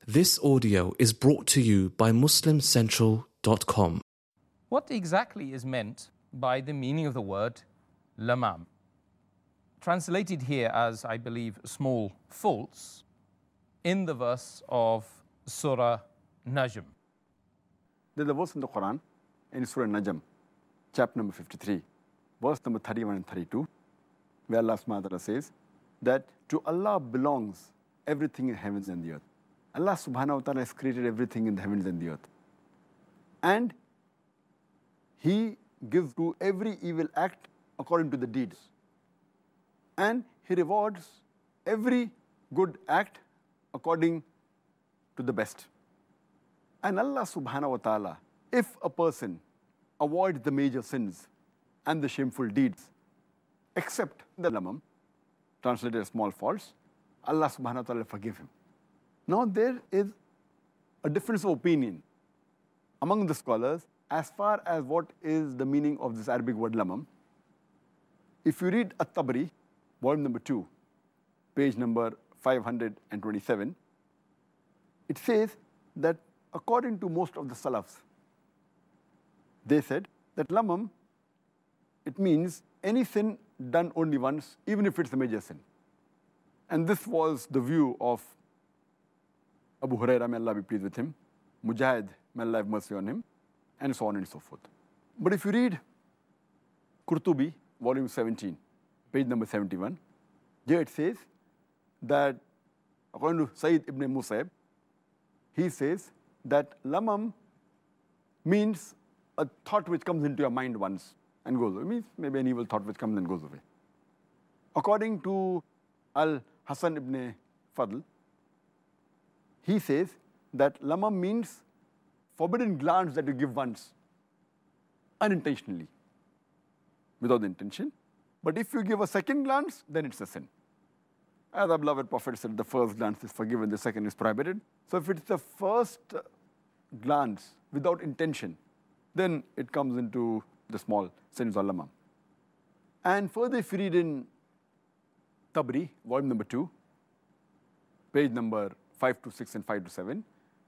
This audio is brought to you by MuslimCentral.com. What exactly is meant by the meaning of the word lamam? Translated here as, I believe, small faults in the verse of Surah Najm. There's a verse in the Quran, in Surah Najm, chapter number 53, verse number 31 and 32, where Allah subhanahu wa ta'ala says that to Allah belongs everything in heavens and the earth. Allah subhanahu wa ta'ala has created everything in the heavens and the earth. And He gives to every evil act according to the deeds. And He rewards every good act according to the best. And Allah subhanahu wa ta'ala, if a person avoids the major sins and the shameful deeds, except the lamam, translated as small faults, Allah subhanahu wa ta'ala will forgive him. Now there is a difference of opinion among the scholars as far as what is the meaning of this Arabic word lamam. If you read At-Tabari, volume number 2, page number 527, it says that according to most of the Salafs, they said that lamam, it means any sin done only once, even if it's a major sin. And this was the view of Abu Hurairah, may Allah be pleased with him, Mujahid, may Allah have mercy on him, and so on and so forth. But if you read Qurtubi, volume 17, page number 71, here it says that according to Sayyid ibn Musayyib, he says that lamam means a thought which comes into your mind once and goes away. It means maybe an evil thought which comes and goes away. According to Al-Hasan ibn Fadl, he says that lamam means forbidden glance that you give once, unintentionally, without the intention. But if you give a second glance, then it's a sin. As our beloved Prophet said, the first glance is forgiven, the second is prohibited. So if it's the first glance without intention, then it comes into the small sins or lamam. And further, if you read in Tabari, volume number 2, page number 526 and 527,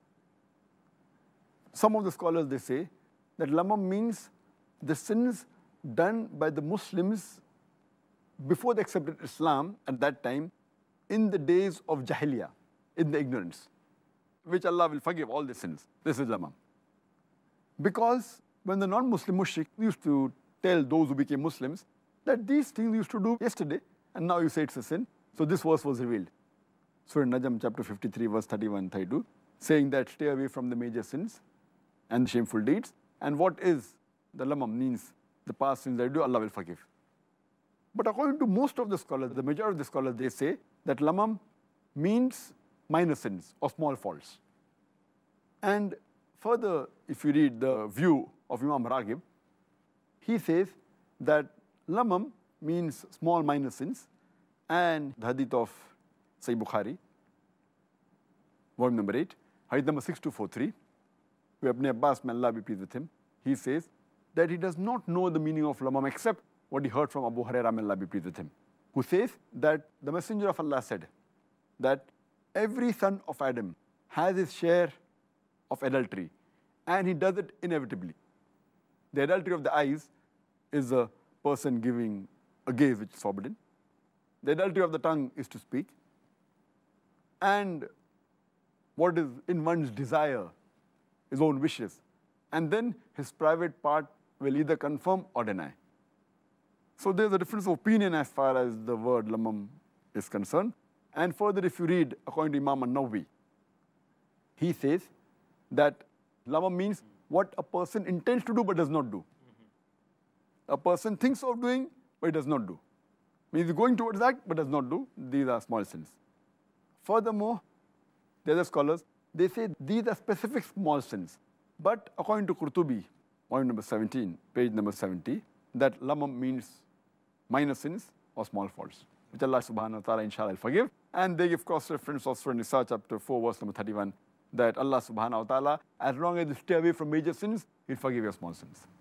some of the scholars, they say that lamam means the sins done by the Muslims before they accepted Islam at that time, in the days of Jahiliyyah, in the ignorance, which Allah will forgive all the sins. This is lamam. Because when the non-Muslim mushrik used to tell those who became Muslims that these things you used to do yesterday, and now you say it's a sin, so this verse was revealed. Surah Najm, chapter 53, verse 31 and 32, saying that stay away from the major sins and the shameful deeds. And what is the lamam means the past sins that you do, Allah will forgive. But according to most of the scholars, the majority of the scholars, they say that lamam means minor sins or small faults. And further, if you read the view of Imam Raghib, he says that lamam means small minor sins, and the hadith of Sahih Bukhari, volume number 8, hadith number 6243, where Ibn Abbas, may Allah be pleased with him, he says that he does not know the meaning of lamam except what he heard from Abu Hurairah, may Allah be pleased with him, who says that the Messenger of Allah said that every son of Adam has his share of adultery, and he does it inevitably. The adultery of the eyes is a person giving a gaze which is forbidden. The adultery of the tongue is to speak. And what is in one's desire, his own wishes. And then his private part will either confirm or deny. So there's a difference of opinion as far as the word lamam is concerned. And further, if you read, according to Imam An-Nawawi, he says that lamam means what a person intends to do but does not do. A person thinks of doing but he does not do. Means he's going towards that but does not do. These are small sins. Furthermore, the other scholars, they say these are specific small sins. But according to Qurtubi, volume number 17, page number 70, that lamam means minor sins or small faults, which Allah subhanahu wa ta'ala inshallah will forgive. And they give cross-reference of Surah Nisa, chapter 4, verse number 31, that Allah subhanahu wa ta'ala, as long as you stay away from major sins, He'll forgive your small sins.